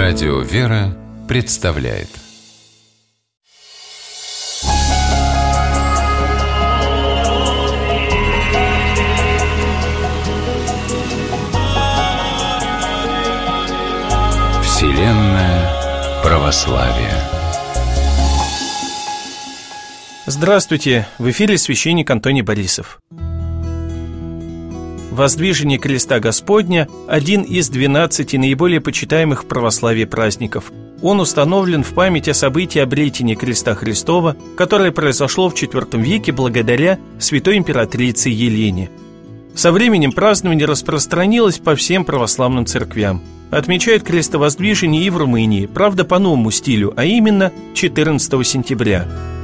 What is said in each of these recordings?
Радио «Вера» представляет Вселенная православия. Здравствуйте! В эфире священник Антоний Борисов. Воздвижение креста Господня – один из 12 наиболее почитаемых в православии праздников. Он установлен в память о событии обретения креста Христова, которое произошло в IV веке благодаря святой императрице Елене. Со временем празднование распространилось по всем православным церквям. Отмечают крестовоздвижение и в Румынии, правда по новому стилю, а именно 14 сентября.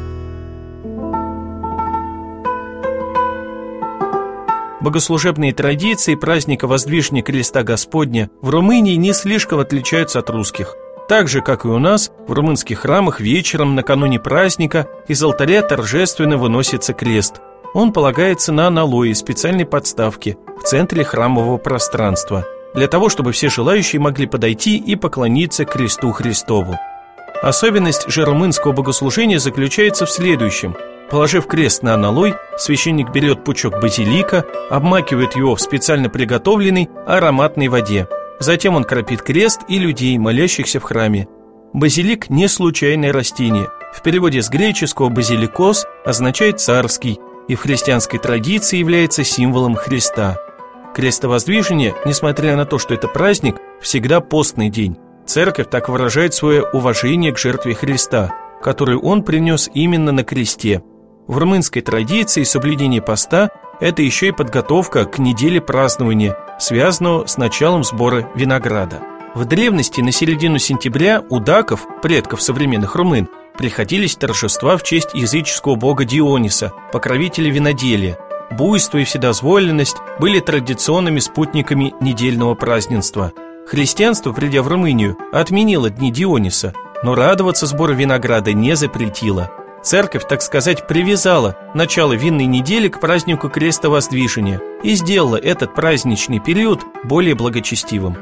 Богослужебные традиции праздника Воздвижения креста Господня в Румынии не слишком отличаются от русских. Так же, как и у нас, в румынских храмах вечером накануне праздника из алтаря торжественно выносится крест. Он полагается на аналое специальной подставке в центре храмового пространства, для того, чтобы все желающие могли подойти и поклониться кресту Христову. Особенность же румынского богослужения заключается в следующем. Положив крест на аналой, священник берет пучок базилика, обмакивает его в специально приготовленной ароматной воде. Затем он кропит крест и людей, молящихся в храме. Базилик – не случайное растение. В переводе с греческого «базиликос» означает «царский» и в христианской традиции является символом Христа. Крестовоздвижение, несмотря на то, что это праздник, всегда постный день. Церковь так выражает свое уважение к жертве Христа, которую Он принес именно на кресте. В румынской традиции соблюдение поста – это еще и подготовка к неделе празднования, связанного с началом сбора винограда. В древности на середину сентября у даков, предков современных румын, приходились торжества в честь языческого бога Диониса, покровителя виноделия. Буйство и вседозволенность были традиционными спутниками недельного празднества. Христианство, придя в Румынию, отменило дни Диониса, но радоваться сбору винограда не запретило. Церковь, так сказать, привязала начало винной недели к празднику крестовоздвижения и сделала этот праздничный период более благочестивым.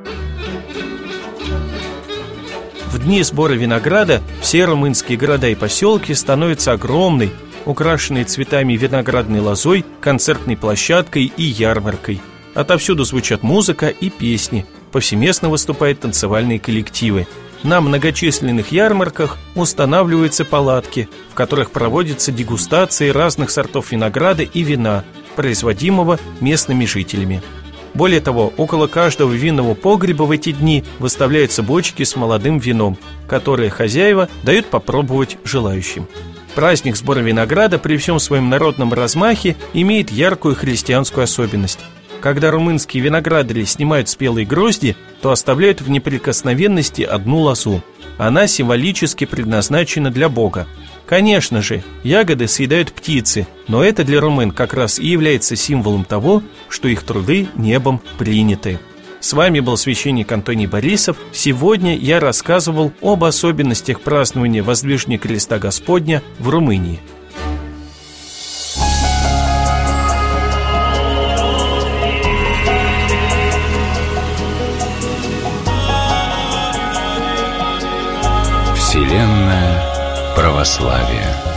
В дни сбора винограда все румынские города и поселки становятся огромной, украшенной цветами виноградной лозой, концертной площадкой и ярмаркой. Отовсюду звучат музыка и песни, повсеместно выступают танцевальные коллективы. На многочисленных ярмарках устанавливаются палатки, в которых проводятся дегустации разных сортов винограда и вина, производимого местными жителями. Более того, около каждого винного погреба в эти дни выставляются бочки с молодым вином, которые хозяева дают попробовать желающим. Праздник сбора винограда при всем своем народном размахе имеет яркую христианскую особенность. Когда румынские виноградари снимают спелые грозди, то оставляют в неприкосновенности одну лозу. Она символически предназначена для Бога. Конечно же, ягоды съедают птицы, но это для румын как раз и является символом того, что их труды небом приняты. С вами был священник Антоний Борисов. Сегодня я рассказывал об особенностях празднования Воздвижения креста Господня в Румынии. Вселенная православия.